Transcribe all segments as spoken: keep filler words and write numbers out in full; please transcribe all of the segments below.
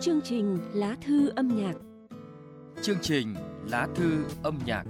Chương trình Lá thư âm nhạc. Chương trình Lá thư âm nhạc.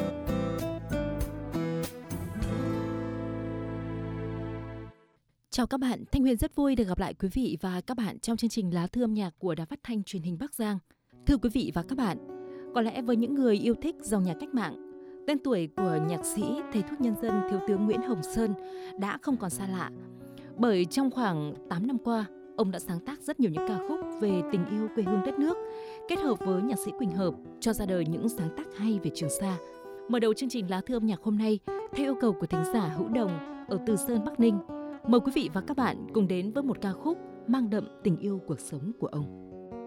Chào các bạn, Thanh Huyền rất vui được gặp lại quý vị và các bạn trong chương trình Lá thư âm nhạc của Đài Phát thanh Truyền hình Bắc Giang. Thưa quý vị và các bạn, có lẽ với những người yêu thích dòng nhạc cách mạng, tên tuổi của nhạc sĩ, thầy thuốc nhân dân Thiếu tướng Nguyễn Hồng Sơn đã không còn xa lạ. Bởi trong khoảng tám năm qua, ông đã sáng tác rất nhiều những ca khúc về tình yêu quê hương đất nước, kết hợp với nhạc sĩ Quỳnh Hợp cho ra đời những sáng tác hay về Trường Sa. Mở đầu chương trình Lá thư âm nhạc hôm nay, theo yêu cầu của thính giả Hữu Đồng ở Từ Sơn, Bắc Ninh, mời quý vị và các bạn cùng đến với một ca khúc mang đậm tình yêu cuộc sống của ông.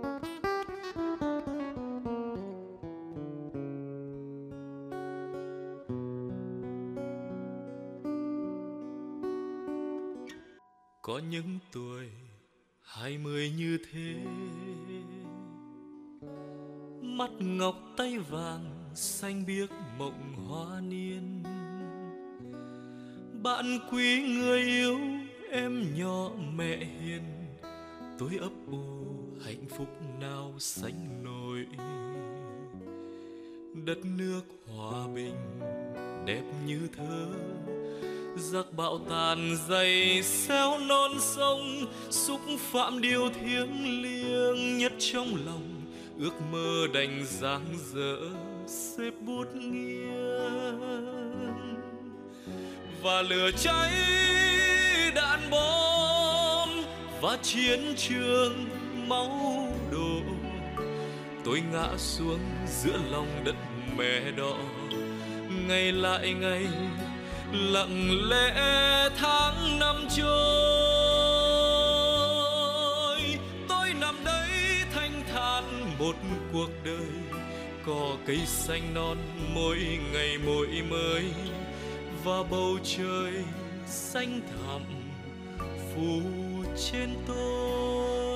Có những tuổi hai mươi như thế, mắt ngọc tay vàng xanh biếc mộng hoa niên. Bạn quý người yêu em nhỏ mẹ hiền, tôi ấp ủ hạnh phúc nào sánh nổi. Đất nước hòa bình đẹp như thơ, giặc bão tàn dày xéo non sông, xúc phạm điều thiêng liêng nhất trong lòng. Ước mơ đành dang dở xếp bút nghiêng, và lửa cháy đạn bom và chiến trường máu đổ. Tôi ngã xuống giữa lòng đất mẹ đỏ, ngày lại ngày lặng lẽ tháng năm trôi. Tôi nằm đấy thanh thản một cuộc đời, cỏ cây xanh non mỗi ngày mỗi mới, và bầu trời xanh thẳm phủ trên tôi.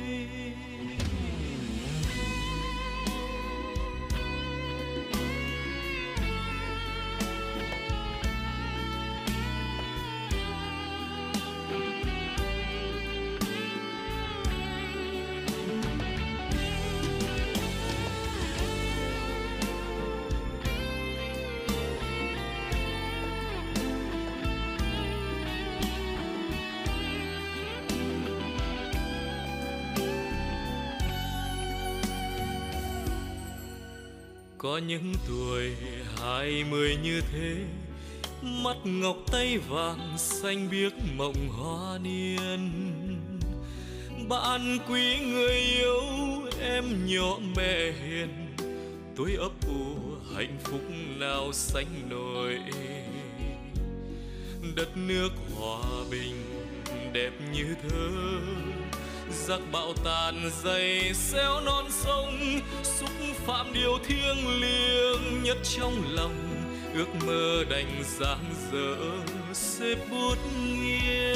Có những tuổi hai mươi như thế, mắt ngọc tay vàng xanh biếc mộng hoa niên. Bạn quý người yêu em nhỏ mẹ hiền, tôi ấp ủ hạnh phúc nào sánh nổi. Đất nước hòa bình đẹp như thơ, giặc bão tàn dày xéo non sông, xúc phạm điều thiêng liêng nhất trong lòng. Ước mơ đành dang dở xếp bút nghiêng,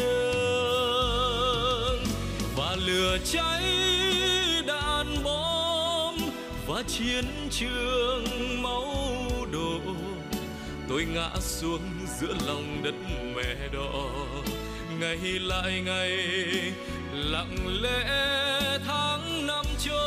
và lửa cháy đạn bom và chiến trường máu đổ. Tôi ngã xuống giữa lòng đất mẹ đỏ, ngày lại ngày lặng lẽ tháng năm trôi.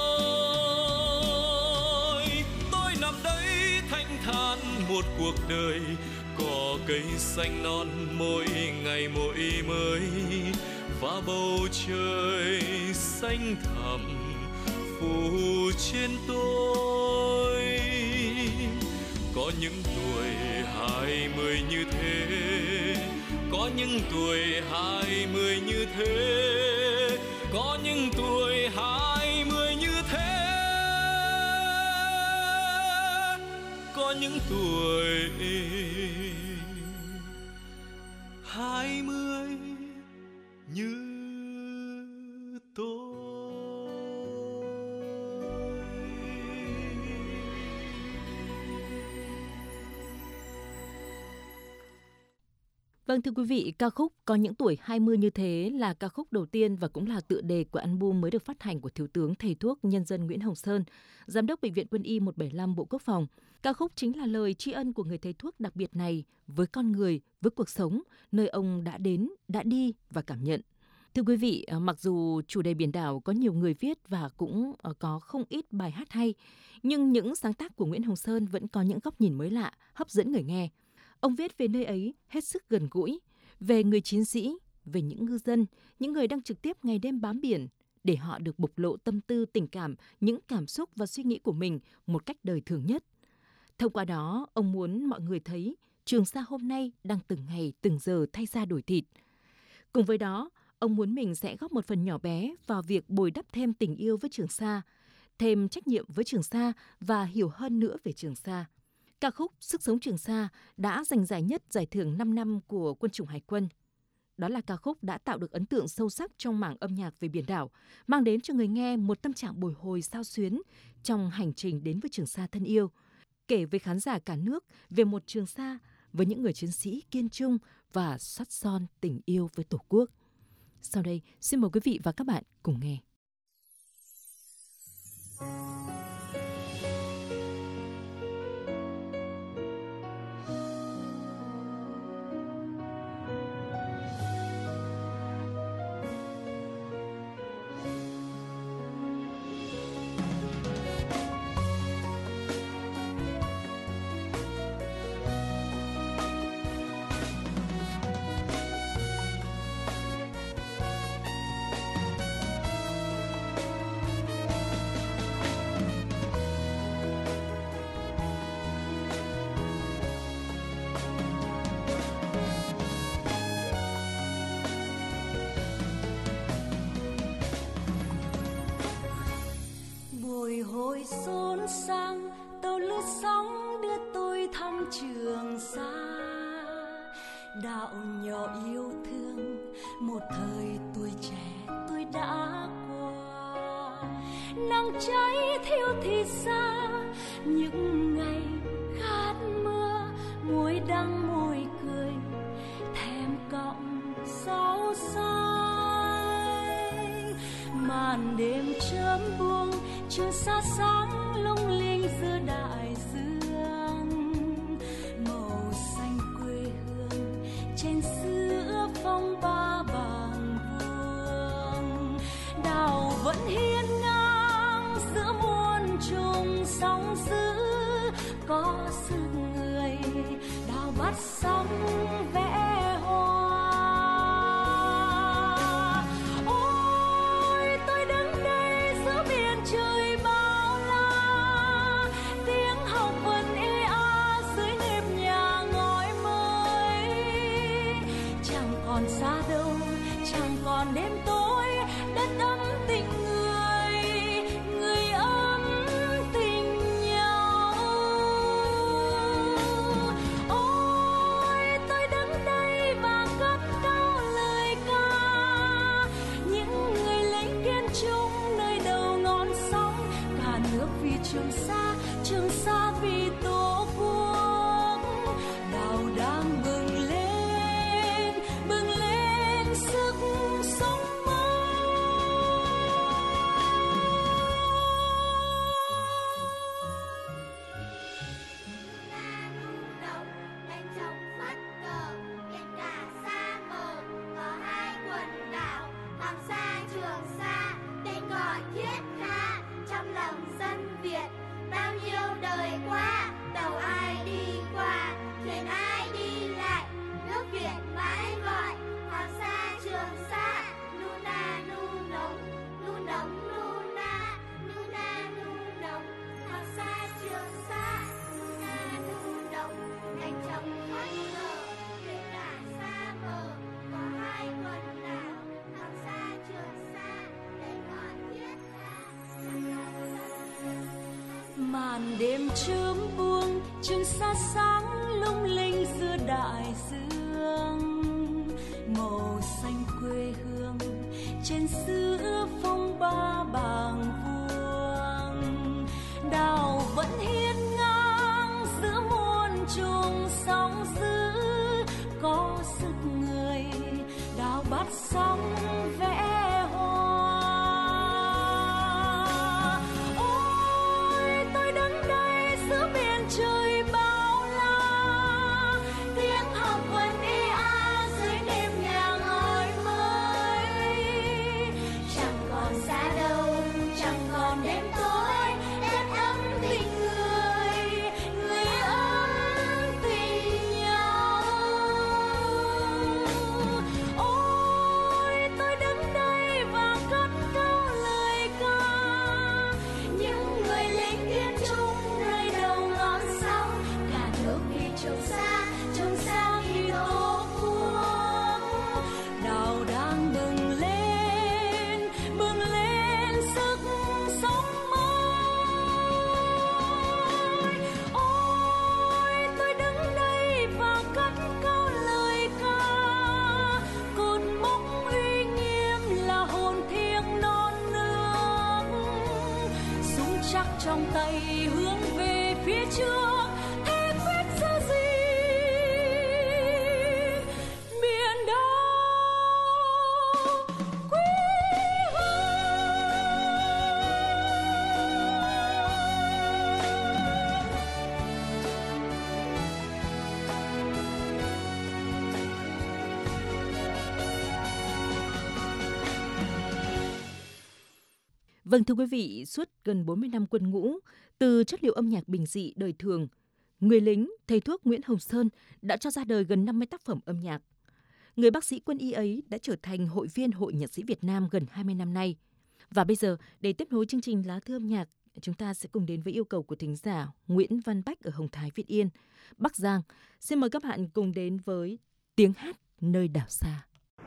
Tôi nằm đấy thanh thản một cuộc đời, cỏ cây xanh non mỗi ngày mỗi mới, và bầu trời xanh thẳm phủ trên tôi. Có những tuổi hai mươi như thế, có những tuổi hai mươi như thế, có những tuổi hai mươi như thế, có những tuổi hai mươi như tôi. Vâng, thưa quý vị, ca khúc Có những tuổi hai mươi như thế là ca khúc đầu tiên và cũng là tựa đề của album mới được phát hành của Thiếu tướng Thầy thuốc Nhân dân Nguyễn Hồng Sơn, Giám đốc Bệnh viện Quân y một bảy năm Bộ Quốc phòng. Ca khúc chính là lời tri ân của người thầy thuốc đặc biệt này với con người, với cuộc sống, nơi ông đã đến, đã đi và cảm nhận. Thưa quý vị, mặc dù chủ đề biển đảo có nhiều người viết và cũng có không ít bài hát hay, nhưng những sáng tác của Nguyễn Hồng Sơn vẫn có những góc nhìn mới lạ, hấp dẫn người nghe. Ông viết về nơi ấy hết sức gần gũi, về người chiến sĩ, về những ngư dân, những người đang trực tiếp ngày đêm bám biển, để họ được bộc lộ tâm tư, tình cảm, những cảm xúc và suy nghĩ của mình một cách đời thường nhất. Thông qua đó, ông muốn mọi người thấy Trường Sa hôm nay đang từng ngày, từng giờ thay da đổi thịt. Cùng với đó, ông muốn mình sẽ góp một phần nhỏ bé vào việc bồi đắp thêm tình yêu với Trường Sa, thêm trách nhiệm với Trường Sa và hiểu hơn nữa về Trường Sa. Ca khúc Sức sống Trường Sa đã giành giải nhất giải thưởng năm năm của Quân chủng Hải quân. Đó là ca khúc đã tạo được ấn tượng sâu sắc trong mảng âm nhạc về biển đảo, mang đến cho người nghe một tâm trạng bồi hồi xao xuyến trong hành trình đến với Trường Sa thân yêu, kể với khán giả cả nước về một Trường Sa với những người chiến sĩ kiên trung và sắt son tình yêu với Tổ quốc. Sau đây, xin mời quý vị và các bạn cùng nghe. Bồi hồi xôn sang tàu lướt sóng đưa tôi thăm Trường Sa, đạo nhỏ yêu thương một thời tuổi trẻ tôi đã qua. Nắng cháy thiêu thì xa những ngày khát mưa, muối đắng môi cười thèm cọng rau xanh. Màn đêm chớm buông Trường Sa sáng lung linh giữa đại dương, màu xanh quê hương trên giữa phong ba bàng vuông. Đảo vẫn hiên ngang giữa muôn trùng sóng dữ, có sức người đào bắt sóng vẽ hoa. Ôi tôi đứng đây giữa biển trời bao la, tiếng học vần ê a dưới nếp nhà ngói mới. Chẳng còn xa đâu, chẳng còn đêm tối, đất ấm tình người, người ấm tình nhau. Ôi tôi đứng đây và cất cao lời ca, những người lính kiên trung nơi đầu ngọn sóng. Cả nước vì Trường Sa, Trường Sa vì Tổ quốc. Đảo đang bừng lên, bừng lên sức sống mới. Động đánh trống phất cờ, biển cả xa mờ, có hai quần đảo Hoàng Sa Trường Sa, tên gọi thiết tha trong lòng dân Việt. Bao nhiêu đời qua, tàu ai đi qua, thuyền ai đi lại, nước Việt mãi gọi Hoàng Sa Trường Sa. Nu na nu nồng, nu nồng nu na, nu na nu nồng, Hoàng Sa Trường Sa. Nu na nu nồng, đánh trống phất cờ, biển cả xa mờ, có hai quần đảo Hoàng Sa Trường Sa, tên gọi thiết tha trong lòng dân Việt. Màn đêm chớm buông, Trường Sa sáng lung linh giữa đại dương, màu xanh quê hương trên giữa phong ba bàng vuông. Đảo vẫn hiên ngang giữa muôn trùng sóng dữ, có sức người đào bắt sóng vẽ hoa. Ôi tôi đứng đây giữa biển trời bao la, tiếng học vần ê a dưới đêm nhà ngói mới. trong tay hướng về phía trước, thế quyết giữ gì miền đau quê Vâng thưa quý vị, suốt gần bốn mươi năm quân ngũ, từ chất liệu âm nhạc bình dị đời thường, người lính, thầy thuốc Nguyễn Hồng Sơn đã cho ra đời gần năm mươi tác phẩm âm nhạc. Người bác sĩ quân y ấy đã trở thành hội viên Hội Nhạc sĩ Việt Nam gần hai mươi năm nay. Và bây giờ, để tiếp nối chương trình Lá thư âm nhạc, chúng ta sẽ cùng đến với yêu cầu của thính giả Nguyễn Văn Bách ở Hồng Thái, Việt Yên, Bắc Giang. Xin mời các bạn cùng đến với Tiếng hát nơi đảo xa.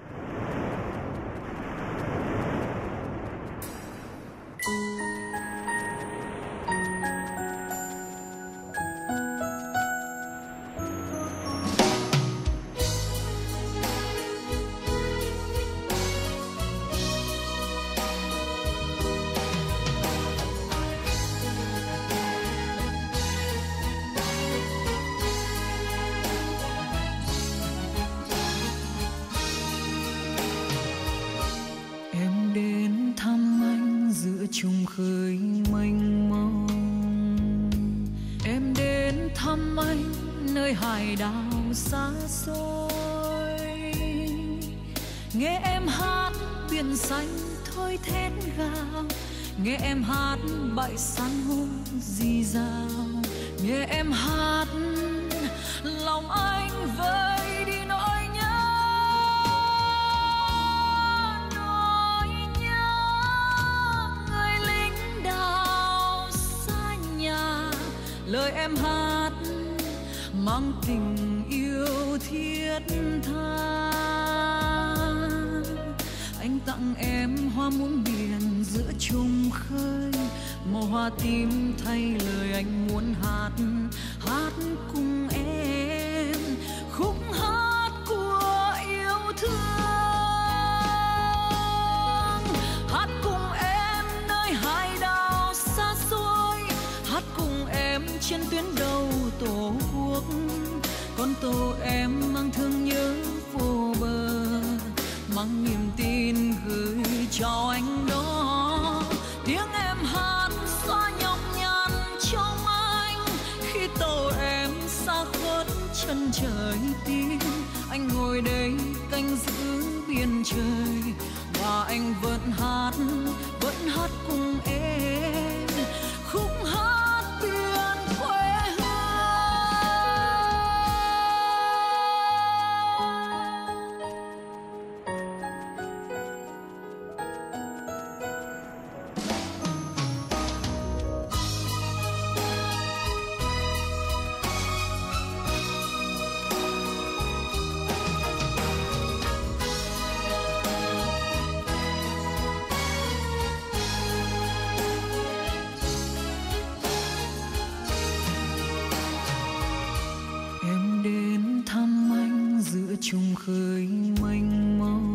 Trùng khơi mênh mông, em đến thăm anh nơi hải đảo xa xôi, nghe em hát biển xanh thôi thét gào, nghe em hát bãi san hô rì rào, nghe em hát lòng anh vơi đi nỗi nhớ. Lời em hát mang tình yêu thiết tha, anh tặng em hoa muôn biển giữa trùng khơi, màu hoa tím thay lời anh muốn hát, hát cùng em khúc hát của yêu thương, hát cùng em nơi hải đảo xa xôi, hát cùng em trên tuyến đầu tổ quốc, con tàu em mang thương nhớ vô bờ, mang niềm tin gửi cho anh đó. Tiếng em hát xóa nhọc nhằn trong anh, khi tàu em xa khuất chân trời tim, anh ngồi đây canh giữ biển trời, và anh vẫn hát, vẫn hát cùng em khúc hát biển quê hương. Trùng khơi mênh mông,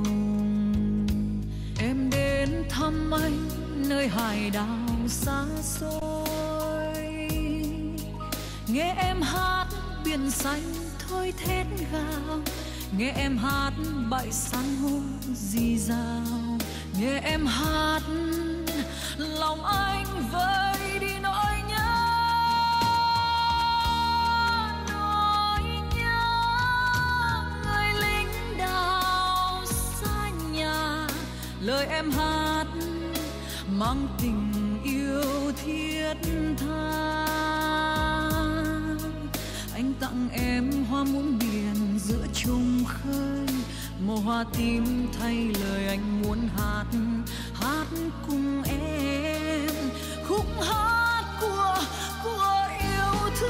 em đến thăm anh nơi hải đảo xa xôi, nghe em hát biển xanh thôi thét gào, nghe em hát bãi san hô rì rào, nghe em hát lòng anh vơi đi nỗi nhớ. Lời em hát mang tình yêu thiết tha, anh tặng em hoa muôn biển giữa trùng khơi, màu hoa tím thay lời anh muốn hát, hát cùng em khúc hát của của yêu thương,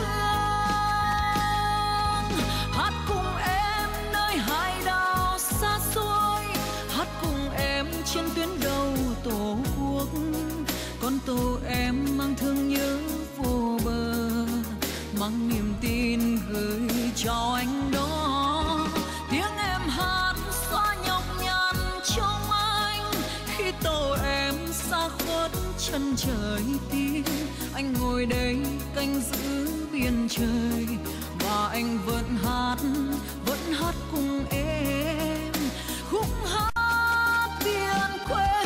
hát cùng em nơi hải đảo xa xôi, hát cùng em trên tuyến đầu tổ quốc, con tàu em mang thương nhớ vô bờ, mang niềm tin gửi cho anh đó. Tiếng em hát xóa nhọc nhằn trong anh, khi tàu em xa khuất chân trời tim. Anh ngồi đây canh giữ biển trời và anh vẫn hát, vẫn hát cùng em khúc hát biển quê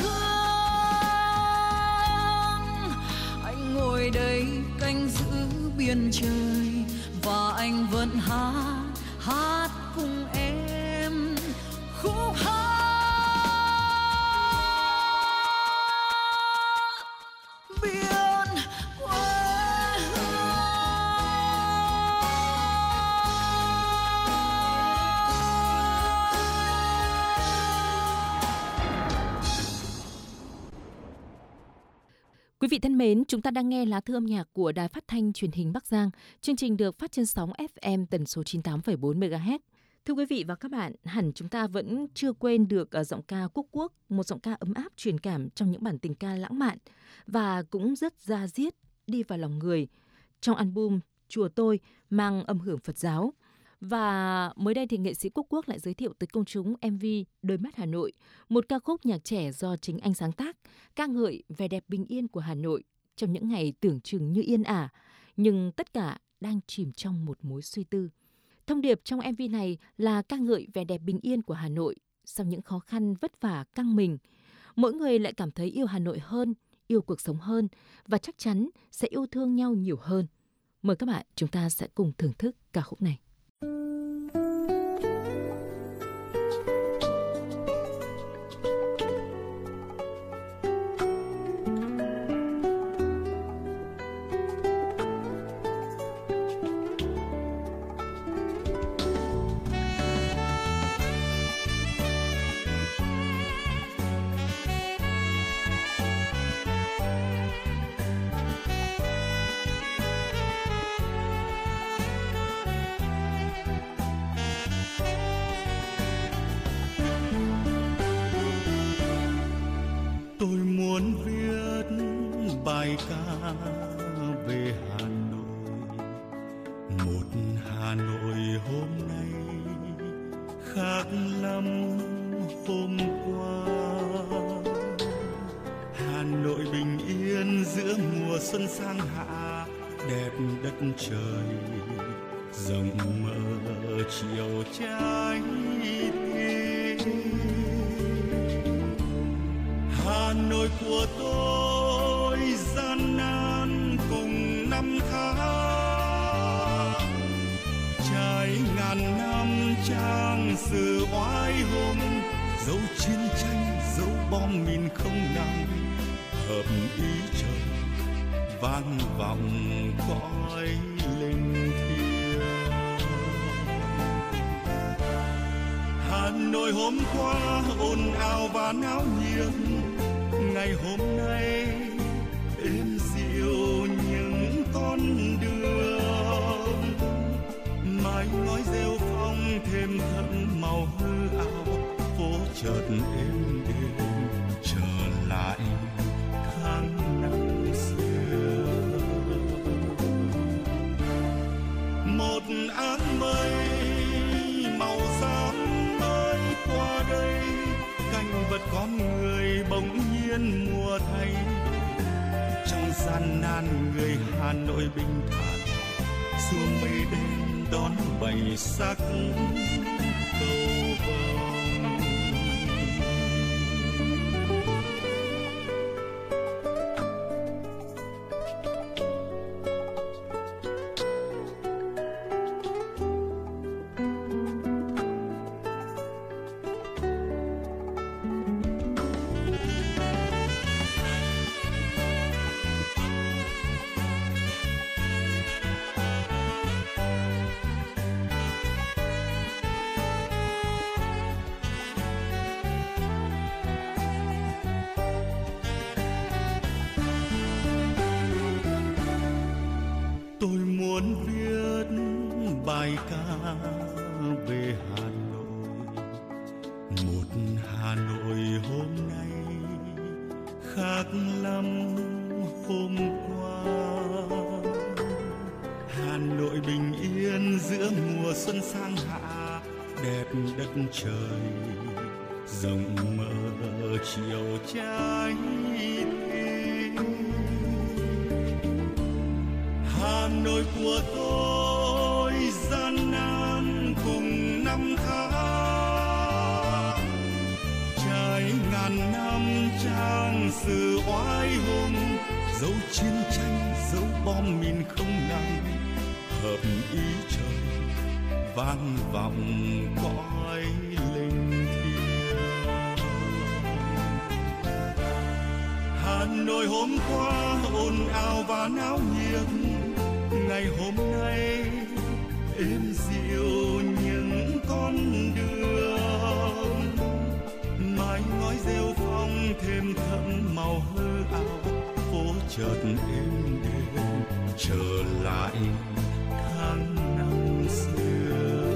hương. Anh ngồi đây canh giữ biển trời và anh vẫn hát, hát cùng em khúc hát. Quý vị thân mến, chúng ta đang nghe lá thư âm nhạc của Đài Phát thanh Truyền hình Bắc Giang. Chương trình được phát trên sóng ép em tần số chín mươi tám phẩy bốn mê ga héc. Thưa quý vị và các bạn, hẳn chúng ta vẫn chưa quên được giọng ca Quốc Quốc, một giọng ca ấm áp truyền cảm trong những bản tình ca lãng mạn và cũng rất da diết, đi vào lòng người. Trong album Chùa Tôi mang âm hưởng Phật giáo. Và mới đây thì nghệ sĩ Quốc Quốc lại giới thiệu tới công chúng em vê Đôi mắt Hà Nội, một ca khúc nhạc trẻ do chính anh sáng tác, ca ngợi vẻ đẹp bình yên của Hà Nội trong những ngày tưởng chừng như yên ả, nhưng tất cả đang chìm trong một mối suy tư. Thông điệp trong em vê này là ca ngợi vẻ đẹp bình yên của Hà Nội sau những khó khăn vất vả căng mình. Mỗi người lại cảm thấy yêu Hà Nội hơn, yêu cuộc sống hơn và chắc chắn sẽ yêu thương nhau nhiều hơn. Mời các bạn, chúng ta sẽ cùng thưởng thức ca khúc này. bài ca về Hà Nội, một Hà Nội hôm nay khác lắm hôm qua. Hà Nội bình yên giữa mùa xuân sang hạ, đẹp đất trời rộng mở chiều trái tim. Hà Nội của tôi gian nan cùng năm tháng, trải ngàn năm trang sử oai hùng, dấu chiến tranh dấu bom mìn không nằm, hợp ý trời vang vọng cõi linh thiêng. Hà Nội hôm qua ồn ào và náo nhiệt, ngày hôm nay êm dịu những con đường, mái ngói rêu phong thêm thẫm màu hư ảo, phố chợt êm đềm trở lại tháng năm xưa. Một áng mây màu xám mới qua đây, cảnh vật con người bỗng nhiên mùa thay. Trong gian nan người Hà Nội bình thản, xuống mây đêm đón bảy sắc cầu vồng. Bài ca về Hà Nội, một Hà Nội hôm nay khác lắm hôm qua. Hà Nội bình yên giữa mùa xuân sang hạ, đẹp đất trời rộng mở chiều trái tim. Hà Nội của tôi gian nan cùng năm tháng, trải ngàn năm trang sử oai hùng, dấu chiến tranh dấu bom mìn không nằm, hợp ý trời vang vọng cõi linh thiêng. Hà Nội hôm qua ồn ào và náo nhiệt, ngày hôm nay êm dịu những con đường, mái ngói rêu phong thêm thẫm màu hơ ảo, phố chợt êm đềm trở lại tháng năm xưa.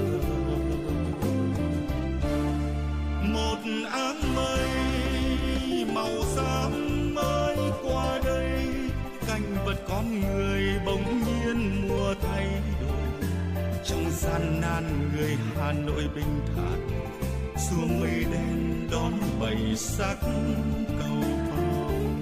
Một áng mây màu xám mới qua đây, cảnh vật con người bỗng nhiên mùa thay đổi. Trong gian nan người Hà Nội bình thản, xuống mây đen đón bảy sắc cầu vồng.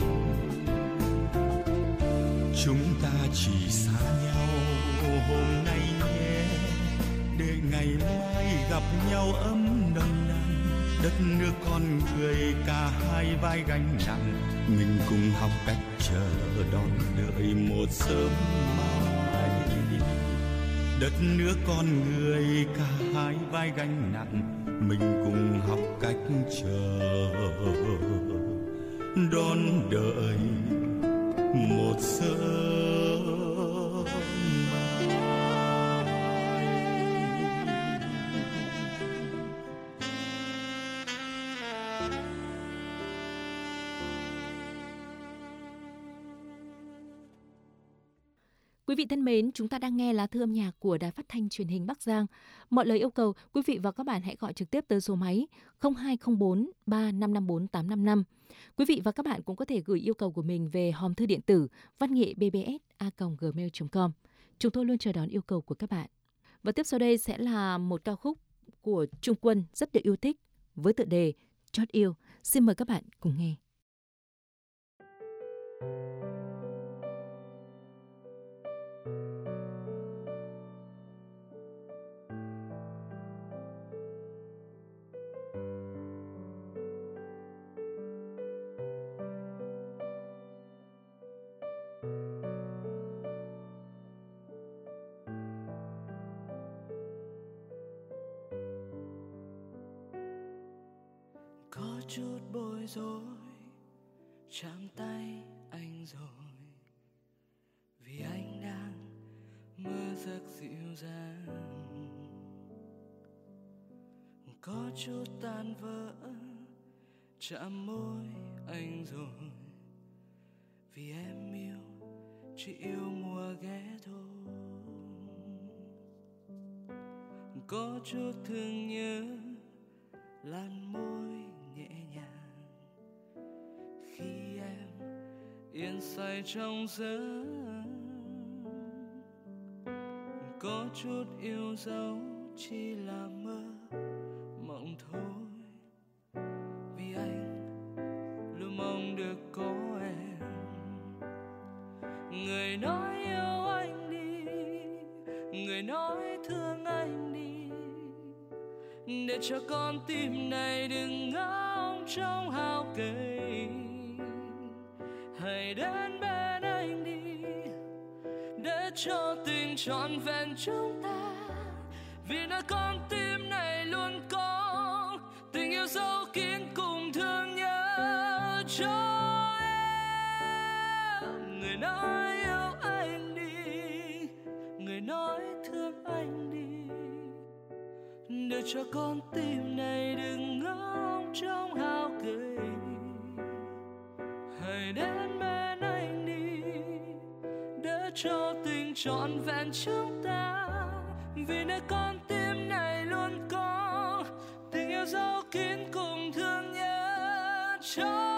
Chúng ta chỉ xa nhau hôm nay nhé, để ngày mai gặp nhau ấm nồng nàn. Đất nước con người cả hai vai gánh nặng, mình cùng học cách chờ đón đợi một sớm mai. Đất nước con người cả hai vai gánh nặng, mình cùng học cách chờ đón đợi một sớm mai. Quý vị thân mến, chúng ta đang nghe lá thư âm nhạc của Đài Phát thanh Truyền hình Bắc Giang. Mọi lời yêu cầu, quý vị và các bạn hãy gọi trực tiếp tới số máy không hai không bốn ba năm năm bốn tám năm năm. Quý vị và các bạn cũng có thể gửi yêu cầu của mình về hòm thư điện tử văn nghệ b b s a còng gmail chấm com. Chúng tôi luôn chờ đón yêu cầu của các bạn. Và tiếp sau đây sẽ là một ca khúc của Trung Quân rất được yêu thích với tựa đề Chót Yêu. Xin mời các bạn cùng nghe. Có chút bối rối chạm tay anh rồi, vì anh đang mơ giấc dịu dàng. Có chút tan vỡ chạm môi anh rồi, vì em yêu chỉ yêu mùa ghé thôi. Có chút thương nhớ làn môi nhẹ nhàng khi em yên say trong giấc. Có chút yêu dấu chỉ là mơ mộng thôi, vì anh luôn mong được có em. Người nói yêu anh đi, người nói thương anh đi, để cho con tim này đừng ngóng trông hao gầy. Hãy đến bên anh đi, để cho tình trọn vẹn chúng ta, vì nơi con tim này luôn có tình yêu dấu kín cùng thương nhớ cho em. Người nói yêu anh đi, người nói thương anh đi, để cho con tim này đừng ngóng trông hao gầy. Hãy đến bên anh đi, để cho tình trọn vẹn chúng ta, vì nơi con tim này luôn có tình yêu dấu kín cùng thương nhớ cho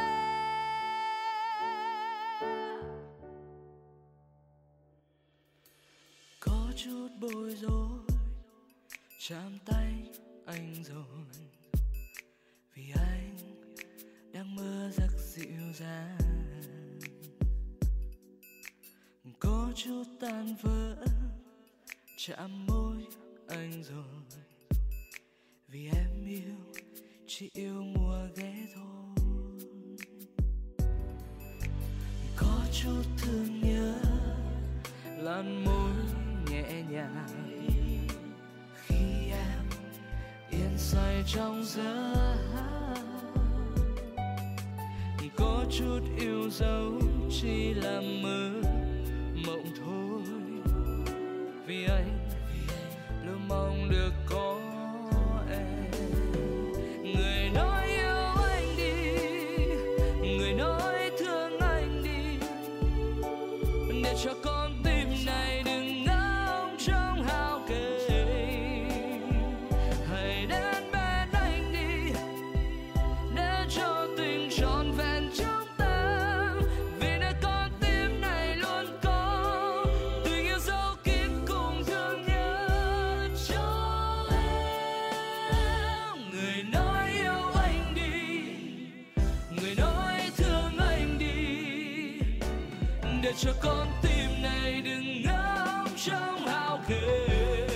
em. Có chút bối rối chạm tay anh rồi, vì anh đang mơ giấc dịu dàng. chút tan vỡ chạm môi anh rồi, vì em yêu chỉ yêu mùa ghé thôi. Có chút thương nhớ làn môi nhẹ nhàng khi em yên say trong giấc. Có chút yêu dấu chỉ là mơ mộng thôi, vì anh luôn mong được có em. Người nói yêu anh đi, người nói thương anh đi, để cho con tim này đừng ngóng trong hao kề. Hãy đến bên anh đi, để cho tình trọn vẹn chúng ta, vì nơi con tim này luôn có tình yêu dấu kín cùng thương nhớ cho em. Người nói yêu anh đi, người nói thương anh đi, để cho con tim này đừng ngóng trong hao kề.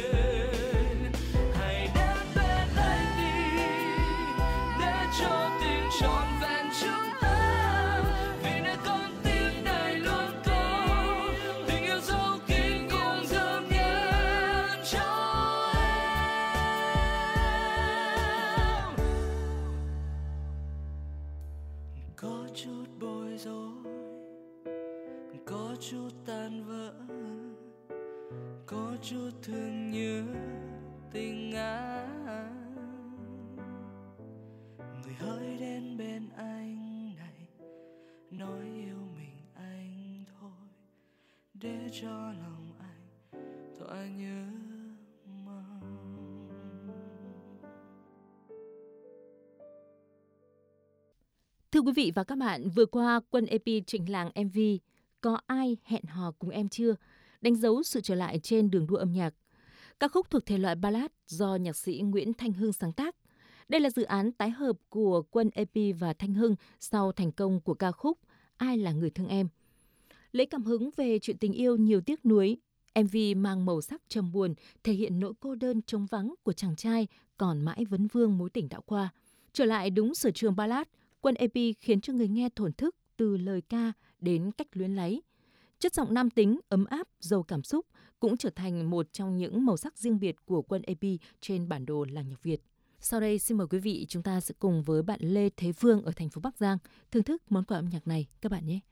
Hãy đến bên anh đi, để cho tình trọn vẹn chúng ta, vì nơi con tim này luôn có tình yêu dấu kín cùng thương nhớ cho em. Có chút bối rối, có chút tan vỡ, có chút thương nhớ tình anh. Người hỡi đến bên anh này, nói yêu mình anh thôi, để cho lòng anh tỏa nhớ mong. Thưa quý vị và các bạn, vừa qua Quân e pê trình làng em vê Có ai hẹn hò cùng em chưa, đánh dấu sự trở lại trên đường đua âm nhạc. Ca khúc thuộc thể loại ballad do nhạc sĩ Nguyễn Thanh Hưng sáng tác. Đây là dự án tái hợp của Quân e pê và Thanh Hưng sau thành công của ca khúc Ai là người thương em. Lấy cảm hứng về chuyện tình yêu nhiều tiếc nuối, em vê mang màu sắc trầm buồn, thể hiện nỗi cô đơn trống vắng của chàng trai còn mãi vấn vương mối tình đã qua. Trở lại đúng sở trường ballad, Quân e pê khiến cho người nghe thổn thức từ lời ca đến cách luyến láy. Chất giọng nam tính, ấm áp, giàu cảm xúc cũng trở thành một trong những màu sắc riêng biệt của Quân e pê trên bản đồ làng nhạc Việt. Sau đây xin mời quý vị chúng ta sẽ cùng với bạn Lê Thế Phương ở thành phố Bắc Giang thưởng thức món quà âm nhạc này các bạn nhé.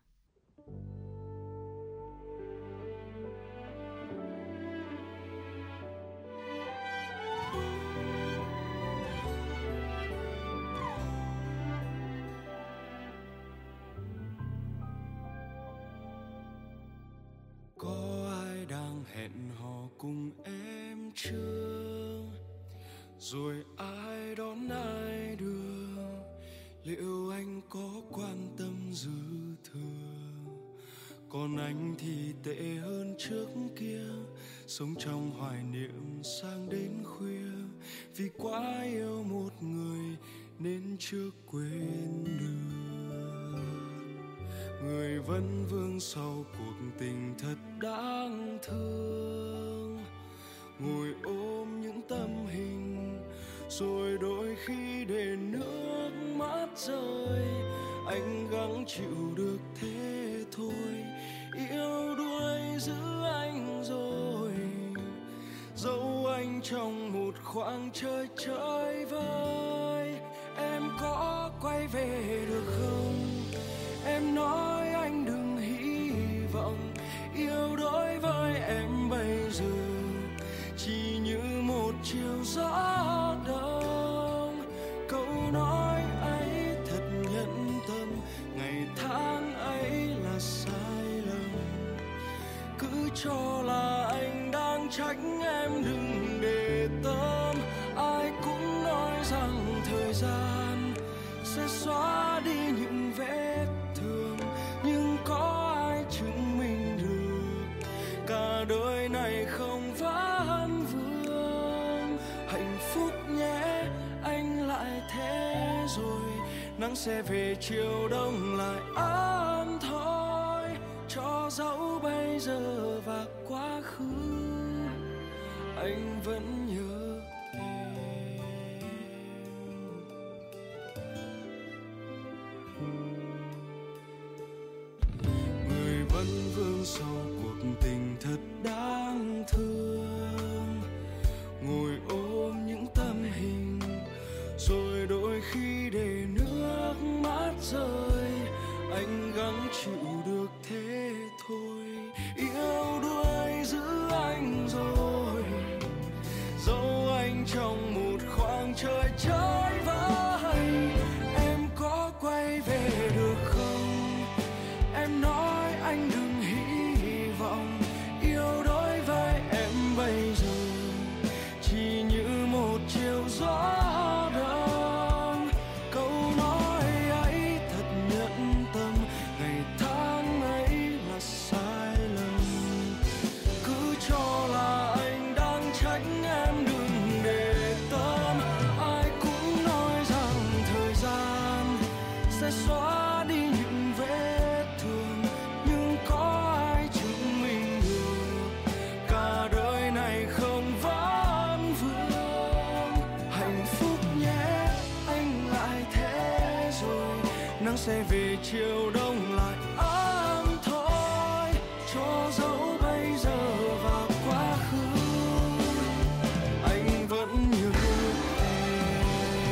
Có ai đang hẹn hò cùng em chưa? Rồi ai đón ai đưa? Liệu anh có quan tâm dư thừa? Còn anh thì tệ hơn trước kia, sống trong hoài niệm sang đến khuya. Vì quá yêu một người nên chưa quên được. Người vẫn vương sau cuộc tình thật đáng thương, ngồi ôm những tấm hình, rồi đôi khi để nước mắt rơi. Anh gắng chịu được thế thôi, yêu đuổi giữ anh rồi, giấu anh trong một khoảng trời chơi vơi. Em có quay về được không? Em nói anh đừng hy vọng, yêu đối với em bây giờ chỉ như một chiều gió đông. Câu nói ấy thật nhẫn tâm, ngày tháng ấy là sai lầm. Cứ cho là anh đang trách em đừng để tâm. Ai cũng nói rằng thời gian sẽ xóa đi những vết thương, nhưng có ai chứng minh được cả đời này không vấn vương. Hạnh phúc nhé, anh lại thế rồi, nắng sẽ về chiều đông lại ấm thôi. cho dẫu bây giờ và quá khứ anh vẫn nhớ em. Người vẫn vương sau cuộc tình thật đáng thương, ngồi ôm những tấm hình rồi đôi khi để nước mắt rơi, anh gắng chịu được thế thôi. Yêu đuối giữ anh rồi, dẫu anh trong một khoảng trời trái vơi. Em có quay về được không? Em nói anh đừng hy vọng. Yêu đối với em bây giờ chỉ như một chiều gió đông. Câu nói ấy thật nhẫn tâm, ngày tháng ấy là sai lầm. Cứ cho là anh đang trách em đừng để tâm. Ai cũng nói rằng thời gian sẽ xóa đi những vết thương, nhưng có ai chứng minh được cả đời này không vẫn vương. Hạnh phúc nhé, anh lại thế rồi, nắng sẽ về chiều đông lại ấm thôi. Cho dẫu bây giờ và quá khứ anh vẫn nhớ em.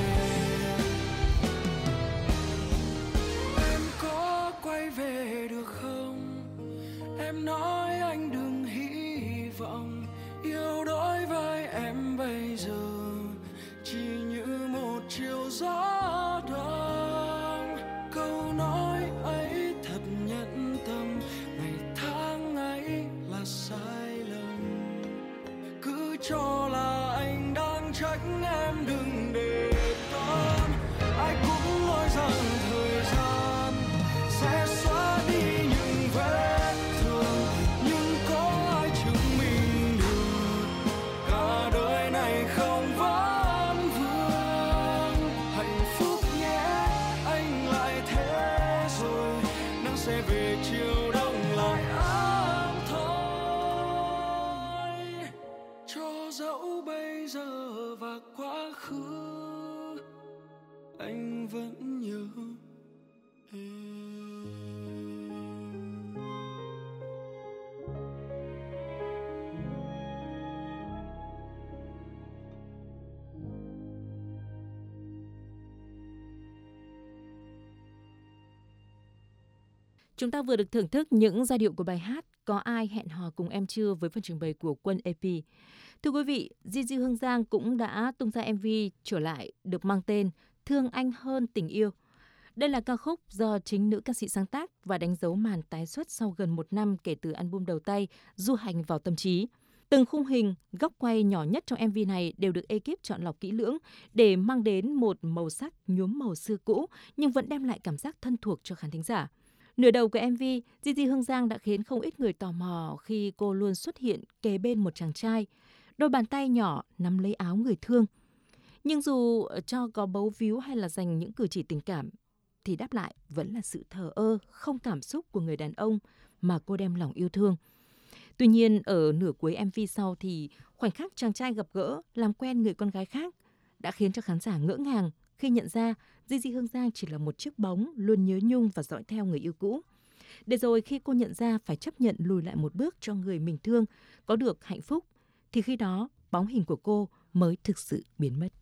Em có quay về được không? Em nói anh đừng hy vọng. Yêu đối với em bây giờ chỉ như một chiều gió đông. Câu nói ấy thật nhẫn tâm, ngày tháng ấy là sai lầm. Cứ cho là anh đang trách em đừng để tâm. Ai cũng nói rằng thời gian sẽ xóa đi những vết thương, nhưng có ai chứng minh được cả đời này không vẫn vương. Hạnh phúc nhé, anh lại thế rồi, nắng sẽ về chiều đông lại ấm thôi. Cho dẫu bây giờ và quá khứ anh vẫn nhớ em. Chúng ta vừa được thưởng thức những giai điệu của bài hát Có ai hẹn hò cùng em chưa với phần trình bày của Quân e pê. Thưa quý vị, Gigi Hương Giang cũng đã tung ra em vê trở lại được mang tên Thương Anh Hơn Tình Yêu. Đây là ca khúc do chính nữ ca sĩ sáng tác và đánh dấu màn tái xuất sau gần một năm kể từ album đầu tay Du Hành Vào Tâm Trí. Từng khung hình, góc quay nhỏ nhất trong em vê này đều được ekip chọn lọc kỹ lưỡng để mang đến một màu sắc nhuốm màu xưa cũ nhưng vẫn đem lại cảm giác thân thuộc cho khán thính giả. Nửa đầu của em vê, Gigi Hương Giang đã khiến không ít người tò mò khi cô luôn xuất hiện kề bên một chàng trai, đôi bàn tay nhỏ nắm lấy áo người thương. Nhưng dù cho có bấu víu hay là dành những cử chỉ tình cảm, thì đáp lại vẫn là sự thờ ơ, không cảm xúc của người đàn ông mà cô đem lòng yêu thương. Tuy nhiên, ở nửa cuối em vê sau thì khoảnh khắc chàng trai gặp gỡ, làm quen người con gái khác đã khiến cho khán giả ngỡ ngàng khi nhận ra Gigi Hương Giang chỉ là một chiếc bóng luôn nhớ nhung và dõi theo người yêu cũ. Để rồi khi cô nhận ra phải chấp nhận lùi lại một bước cho người mình thương có được hạnh phúc, thì khi đó bóng hình của cô mới thực sự biến mất.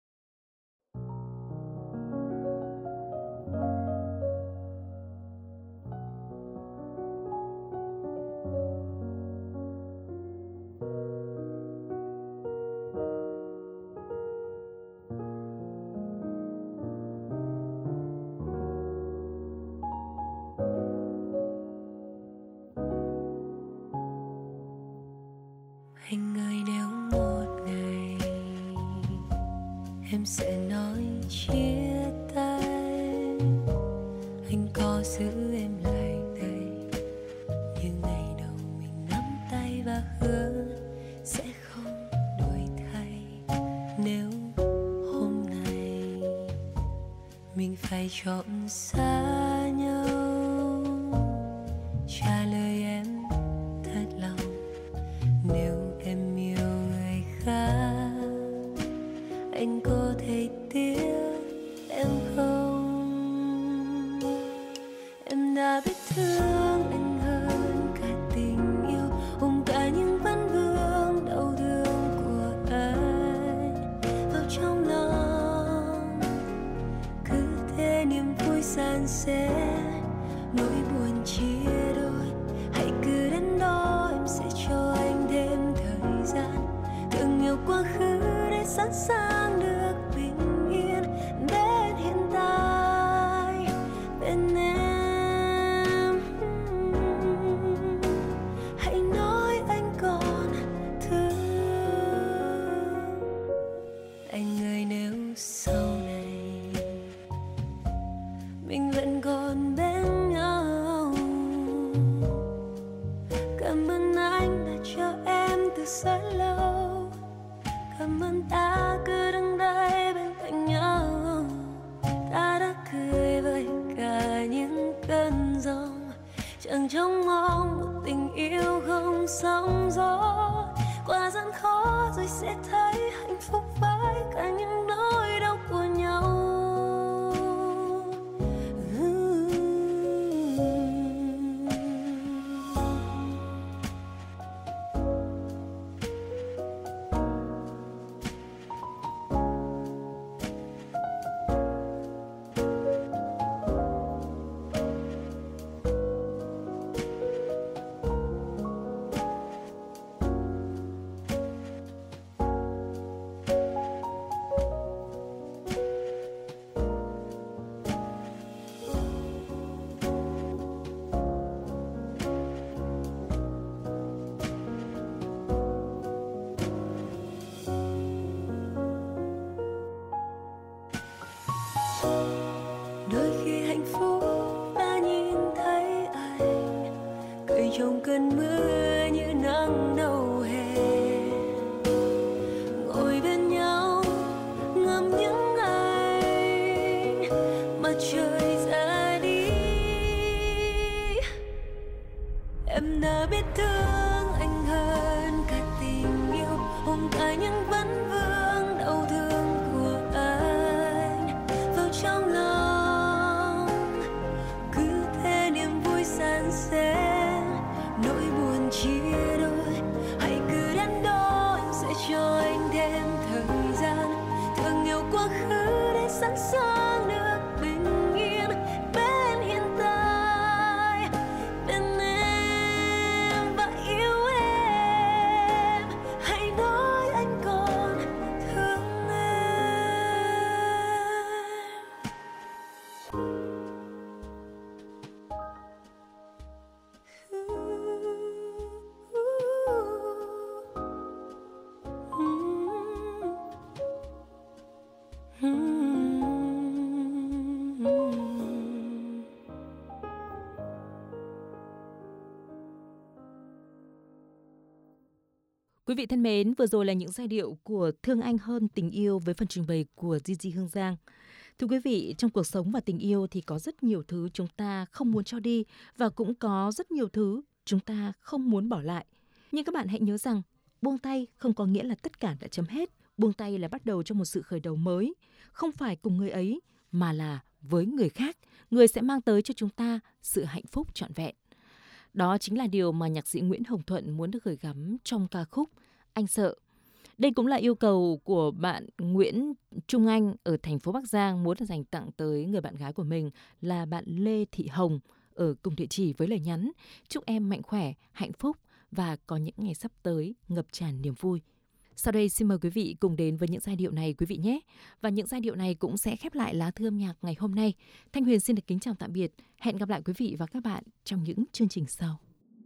Anh ơi, nếu một ngày em sẽ nói chia tay, anh có giữ em lại đây như ngày đầu mình nắm tay và hứa sẽ không đổi thay. Nếu hôm nay mình phải chọn xa nhau, trả lời thương anh hơn cả tình yêu, cùng cả những vấn vương đau thương của anh vào trong lòng. Cứ thế niềm vui san sẻ, nỗi buồn chia đôi. Hãy cứ đến đó em sẽ cho anh thêm thời gian, thương yêu quá khứ để sẵn sàng được bình yên bên hiện tại bên em. Hãy nói anh còn thương anh ơi, nếu sau này mình vẫn còn bên nhau. Cảm ơn anh đã cho em từ rất lâu, cảm ơn ta cứ đứng đây bên cạnh nhau. Ta đã cười với cả những cơn gió, chẳng trông mong một tình yêu không sóng gió. Qua gian khó rồi sẽ thấy hạnh phúc với cả những nỗi đau của nhau. Đôi khi hạnh phúc ta nhìn thấy anh cười trong cơn mưa như nắng đầu hè, ngồi bên nhau ngắm những ngày mặt trời ra đi. Em đã biết thương anh hơn cả tình yêu, ôm cả những vấn vương đau thương của anh vào trong lòng. Cứ thế niềm vui san sẻ, nỗi buồn chia đôi. Hãy cứ đến đó em sẽ cho anh thêm thời gian, thương yêu quá khứ để sẵn sàng được bình yên bên hiện tại bên em và yêu em. Hãy nói anh còn thương Quý vị thân mến, vừa rồi là những giai điệu của Thương Anh Hơn Tình Yêu với phần trình bày của Gigi Hương Giang. Thưa quý vị, trong cuộc sống và tình yêu thì có rất nhiều thứ chúng ta không muốn cho đi và cũng có rất nhiều thứ chúng ta không muốn bỏ lại. Nhưng các bạn hãy nhớ rằng buông tay không có nghĩa là tất cả đã chấm hết. Buông tay là bắt đầu cho một sự khởi đầu mới, không phải cùng người ấy mà là với người khác, người sẽ mang tới cho chúng ta sự hạnh phúc trọn vẹn. Đó chính là điều mà nhạc sĩ Nguyễn Hồng Thuận muốn được gửi gắm trong ca khúc Anh Sợ. Đây cũng là yêu cầu của bạn Nguyễn Trung Anh ở thành phố Bắc Giang muốn dành tặng tới người bạn gái của mình là bạn Lê Thị Hồng ở cùng địa chỉ với lời nhắn: chúc em mạnh khỏe, hạnh phúc và có những ngày sắp tới ngập tràn niềm vui. Sau đây xin mời quý vị cùng đến với những giai điệu này quý vị nhé. Và những giai điệu này cũng sẽ khép lại lá thư âm nhạc ngày hôm nay. Thanh Huyền xin được kính chào tạm biệt. Hẹn gặp lại quý vị và các bạn trong những chương trình sau.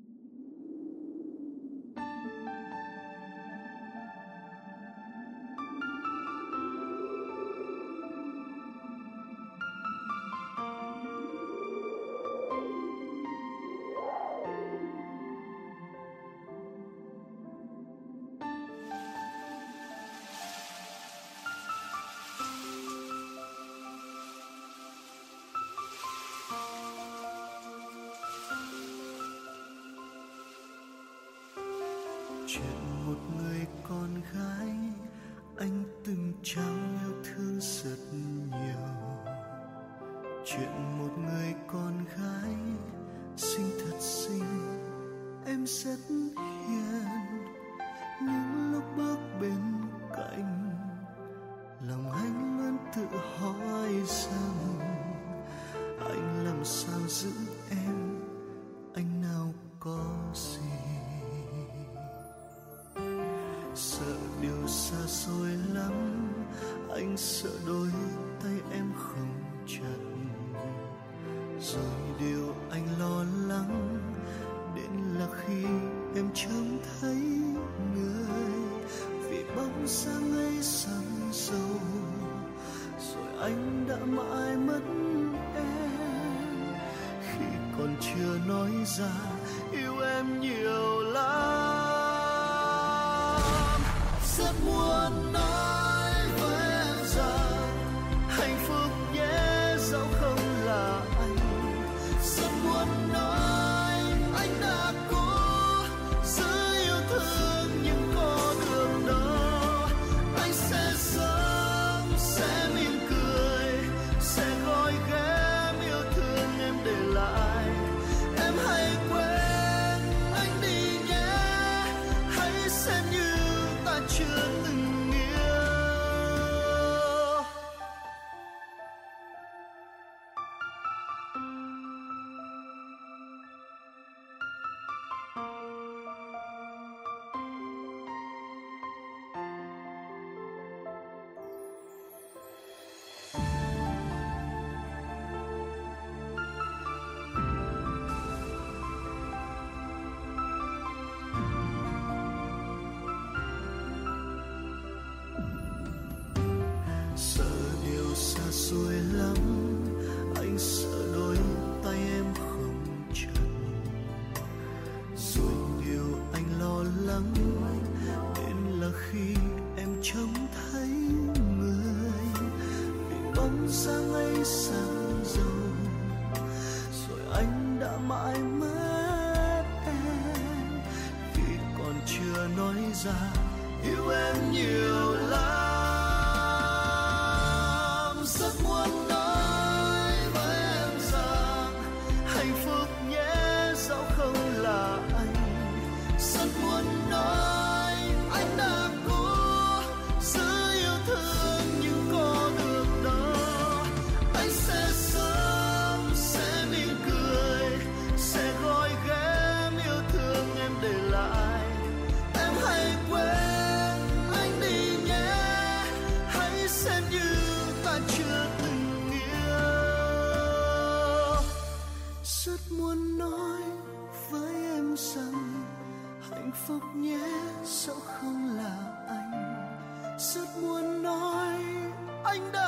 Chuyện một người con gái anh từng trao yêu thương rất nhiều. Chuyện một người con gái xinh thật xinh, em rất hiền. Những lúc bước bên cạnh, lòng anh luôn tự hỏi rằng anh làm sao giữ em, anh nào có gì. Sợ điều xa xôi lắm, anh sợ đôi tay em không chặt. Rồi điều anh lo lắng đến là khi em trông thấy người, vì bóng dáng ấy sang dầu. Rồi anh đã mãi mất em khi còn chưa nói ra yêu em nhiều lắm. Rất muốn nói với em rằng hạnh phúc nhé, dẫu không là anh. Rất muốn nói anh đã cố giữ yêu thương nhưng có được đâu. Anh sẽ sống, sẽ mỉm cười, sẽ gói ghém yêu thương em để lại. Em hãy quên anh đi nhé, hãy xem như ta chưa từng yêu. Sợ điều xa xôi lắm, anh sợ đôi tay em không chặt. Rồi điều anh lo lắng đến là khi em trông thấy người, vì bóng dáng ấy sang dầu. Rồi anh đã mãi mất em vì còn chưa nói ra yêu em nhiều lắm. Rất muốn nói với em rằng hạnh phúc nhé, dẫu không là anh. Rất muốn nói anh đã cố giữ yêu thương nhưng có được đâu. Anh sẽ sống, sẽ mỉm cười, sẽ gói ghém yêu thương em để lại. Em hãy quên anh đi nhé, hãy xem như ta chưa từng yêu. Rất muốn nói với em rằng hạnh phúc nhé, dẫu không là anh. Rất muốn nói anh đã